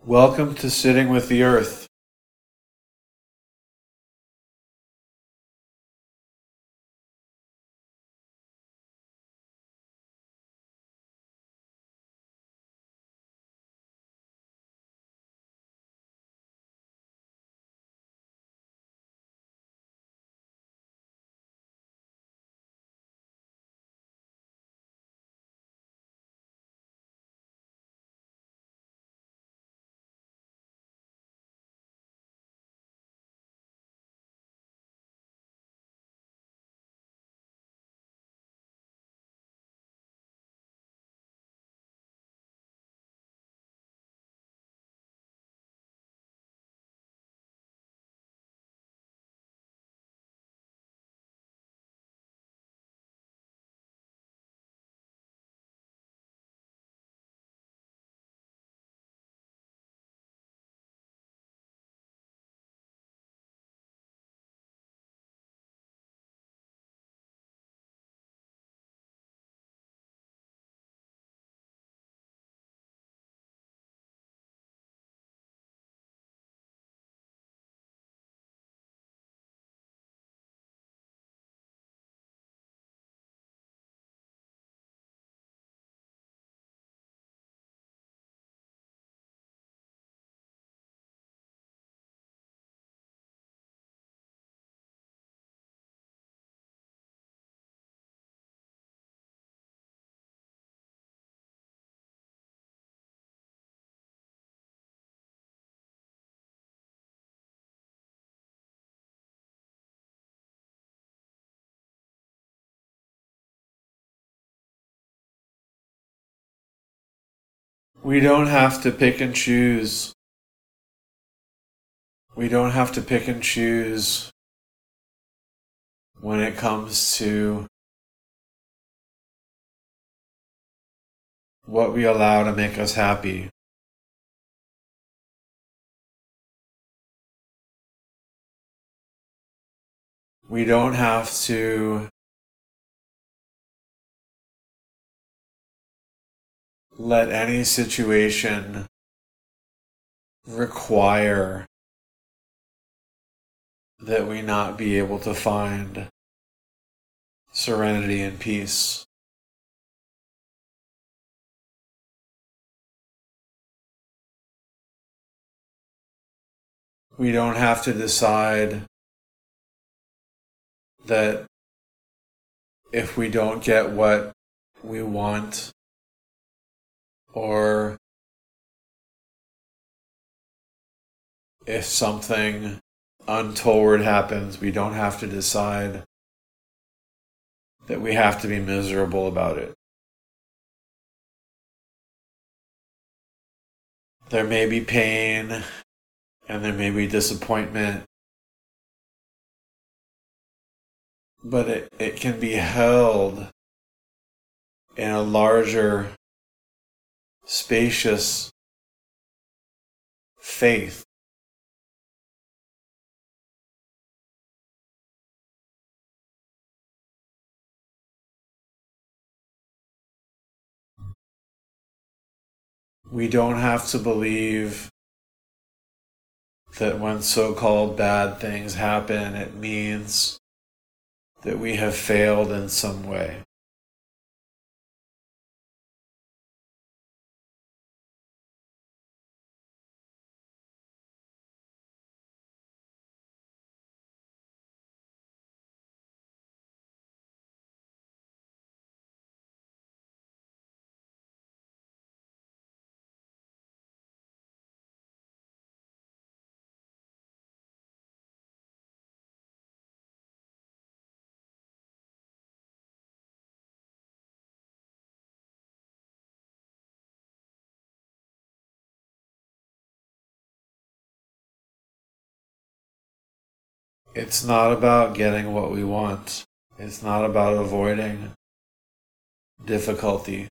Welcome to Sitting with the Earth. We don't have to pick and choose. We don't have to pick and choose when it comes to what we allow to make us happy. We don't have to let any situation require that we not be able to find serenity and peace. We don't have to decide that if we don't get what we want, or if something untoward happens, we don't have to decide that we have to be miserable about it. There may be pain and there may be disappointment, but it can be held in a larger, spacious faith. We don't have to believe that when so-called bad things happen, it means that we have failed in some way. It's not about getting what we want. It's not about avoiding difficulty.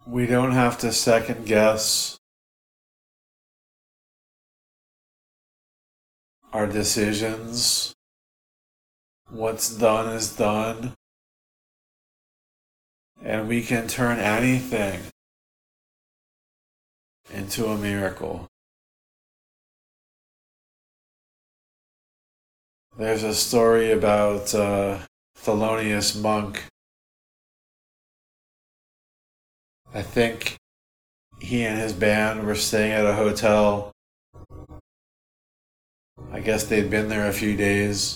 We don't have to second guess our decisions. What's done is done. And we can turn anything into a miracle. There's a story about Thelonious Monk. I think he and his band were staying at a hotel. I guess they'd been there a few days.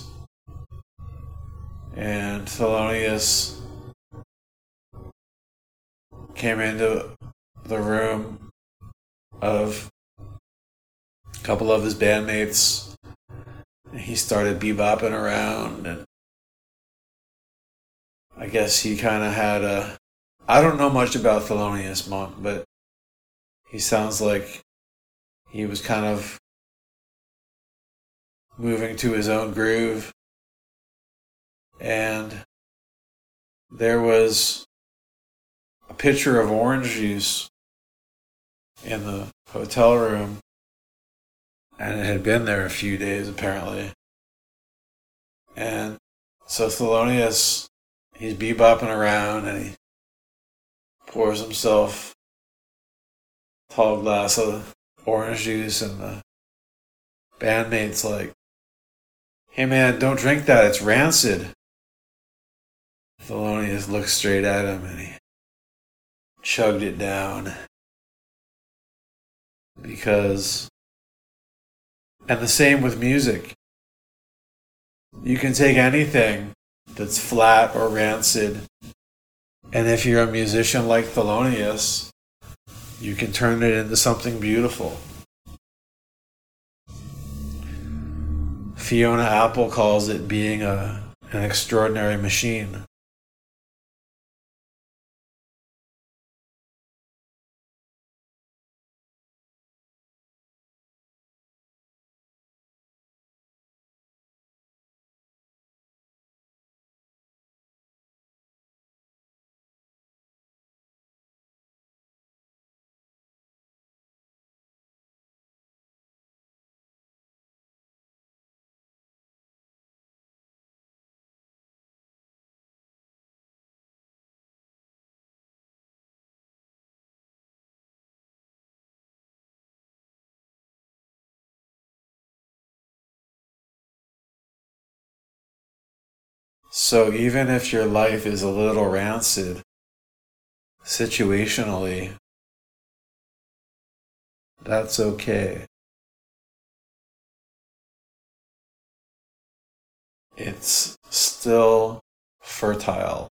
And Thelonious came into the room of a couple of his bandmates. And he started bebopping around, and I guess he kind of had a... I don't know much about Thelonious Monk, but he sounds like he was kind of moving to his own groove. And there was a pitcher of orange juice in the hotel room, and it had been there a few days apparently. And so Thelonious, he's bebopping around, and he pours himself a tall glass of orange juice, and the bandmate's like, "Hey man, don't drink that, it's rancid." Thelonious looked straight at him and he chugged it down. Because, and the same with music. You can take anything that's flat or rancid, and if you're a musician like Thelonious, you can turn it into something beautiful. Fiona Apple calls it being an extraordinary machine. So even if your life is a little rancid, situationally, that's okay. It's still fertile.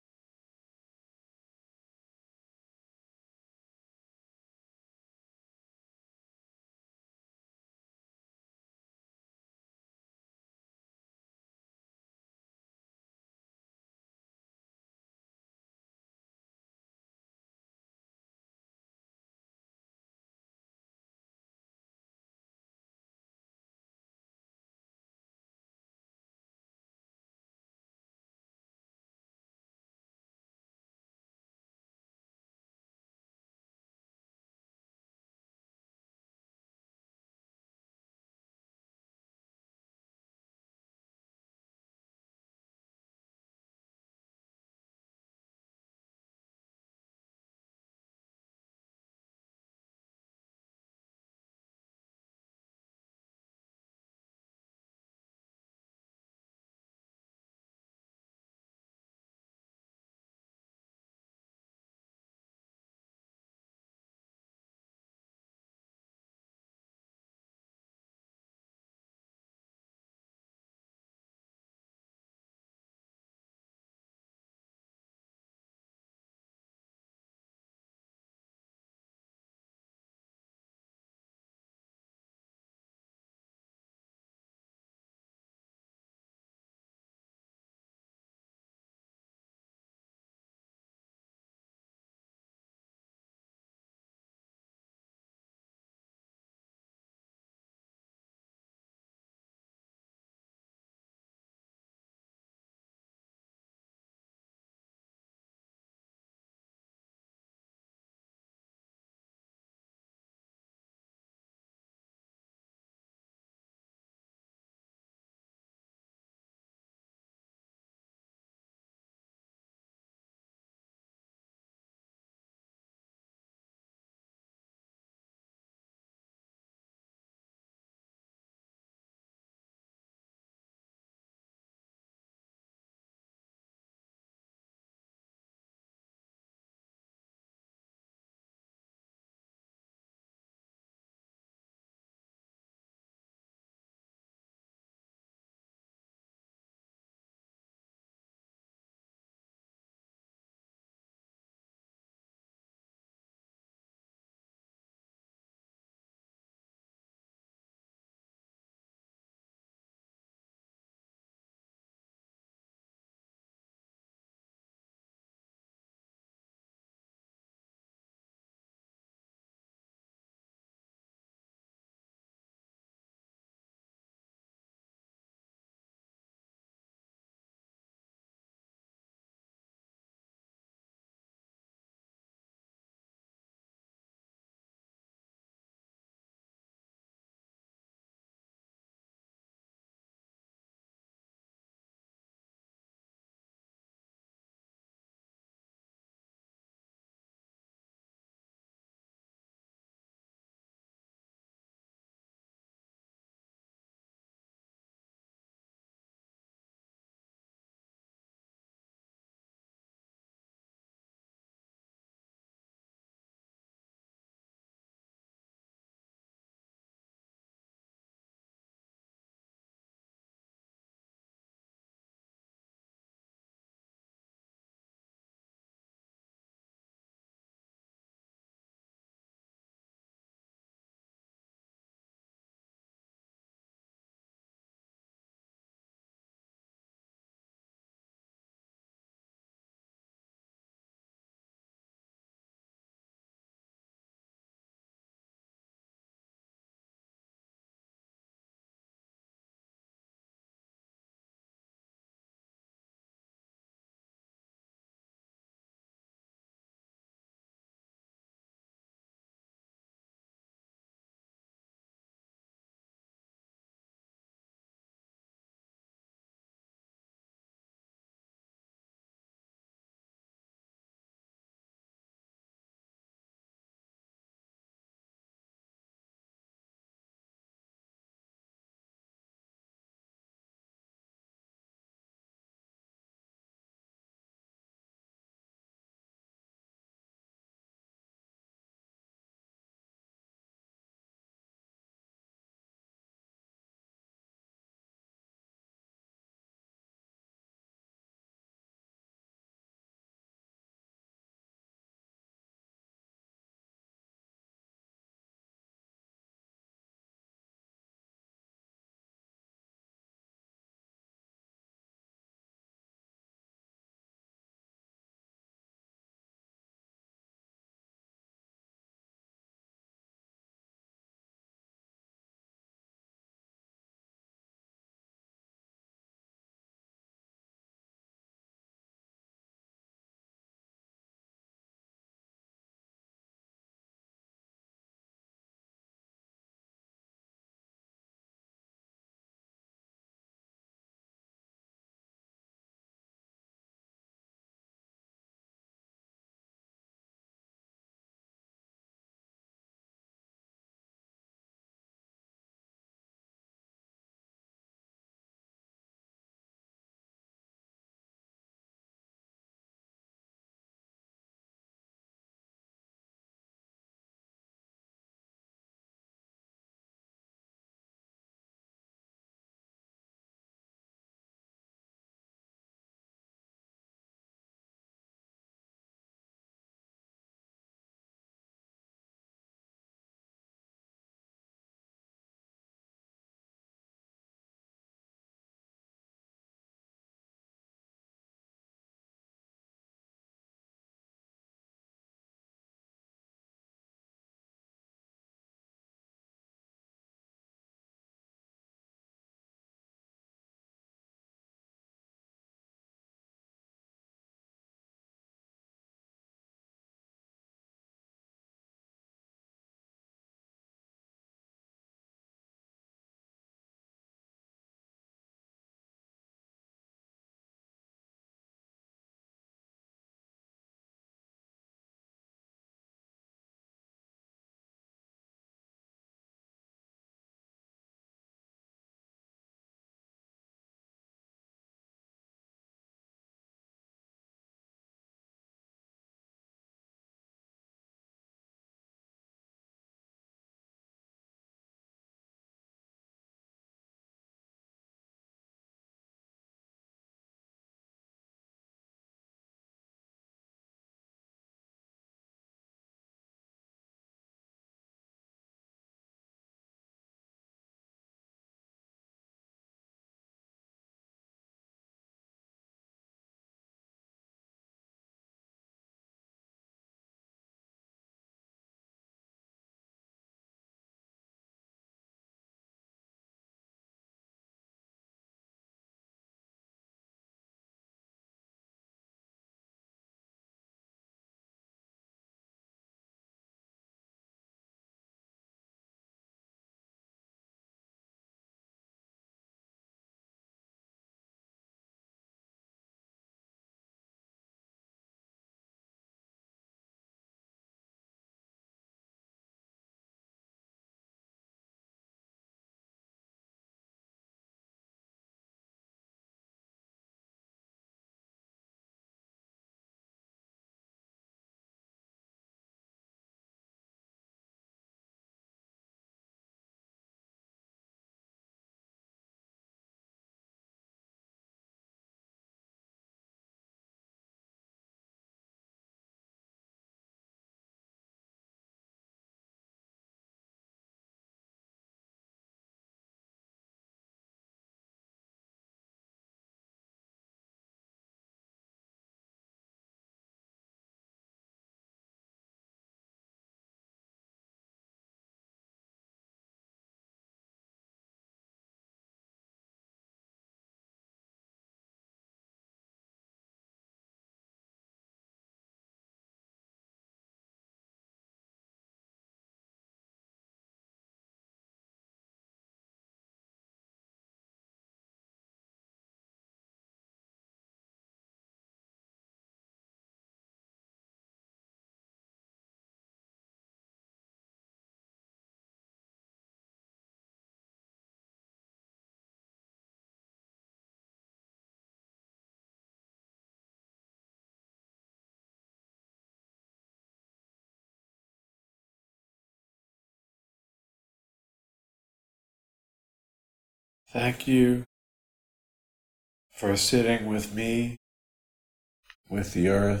Thank you for sitting with me, with the earth.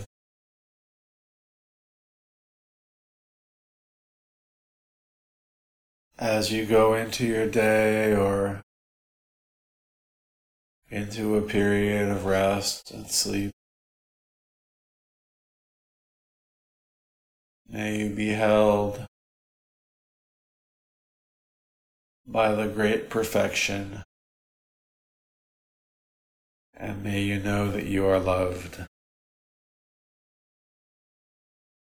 As you go into your day or into a period of rest and sleep, may you be held by the great perfection, and may you know that you are loved.